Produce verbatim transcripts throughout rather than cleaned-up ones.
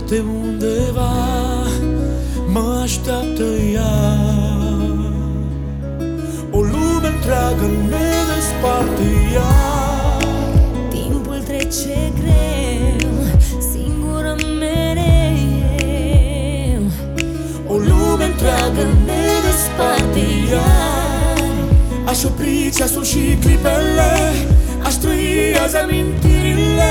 departe undeva mă așteaptă ea. O lume întreagă ne desparte iar. Timpul trece greu, singură mereu. O lume întreagă ne desparte iar. Aș opri ceasul și clipele, aș trăi azi amintirile,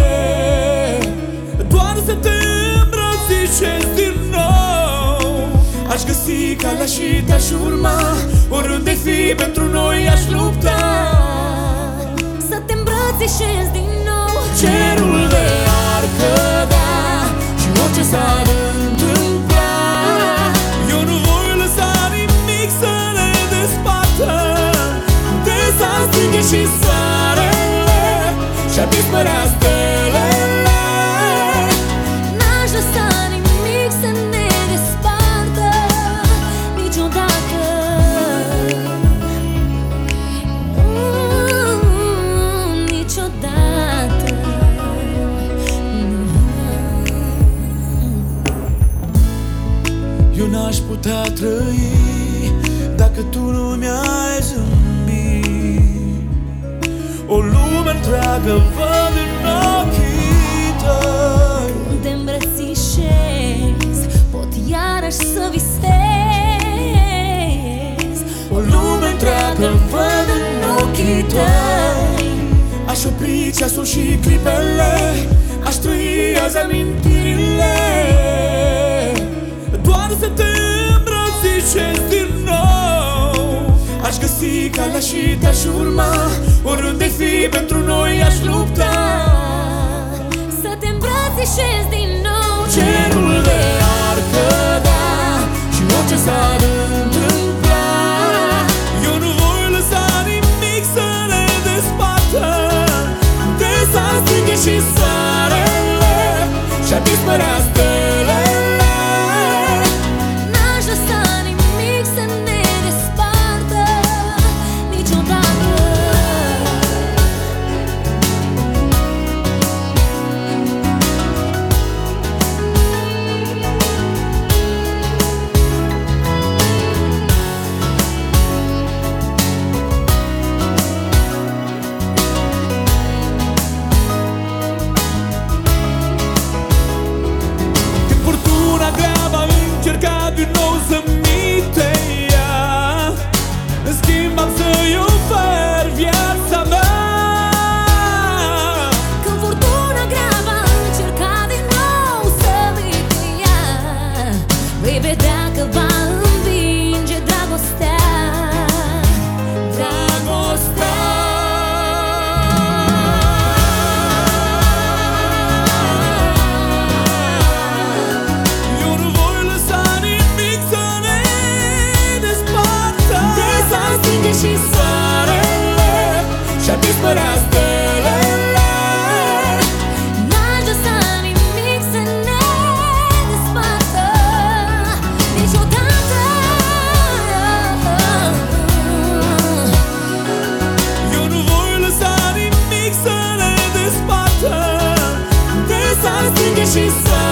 doar să te îmbrățișez din nou. Aș găsi calea și te-aș urma, oriunde fi pentru noi aș lupta. Să te îmbrățișez din nou. Cerul de ar cădea și orice s-ar întâmpla, eu nu voi lăsa nimic să ne despartă. De s-ar stinge și soarele și-ar dispărea stelele, n-aș lăsa nimic să ne despartă niciodată. Mm, niciodată. eu n-aș putea trăi dacă tu nu mi-ai zâmbit. O lume întreagă văd în ochii tăi. Când te îmbrățișez, pot iarăși să visez. O lume întreagă văd în ochii tăi. Aș opri ceasul și clipele, aș trăi azi amintirile, doar să te îmbrățișez din nou. Aș găsi calea și te-aș urma, oriunde fi pentru noi aș lupta. Să te îmbrățișez din nou. Cerul de ar cădea și orice s-ar întâmpla, eu nu voi lăsa nimic să ne despartă. De s-ar stinge și soarele și-ar dispărea stelele, N-aș lăsa nimic să ne despartă niciodată. când furtuna grea va încerca din nou să-mi te ia, în schimb am să-i ofer viața mea. Când furtuna grea va încerca din nou să-mi te ia, vei vedea că va învinge dragostea. Dragostea. Eu nu voi lăsa nimic să ne despartă. De s-ar stinge și soarele și-ar dispărea stelele, n-aș lăsa nimic să ne despartă niciodată. eu nu voi lăsa nimic să ne despartă. De s-ar stinge și soarele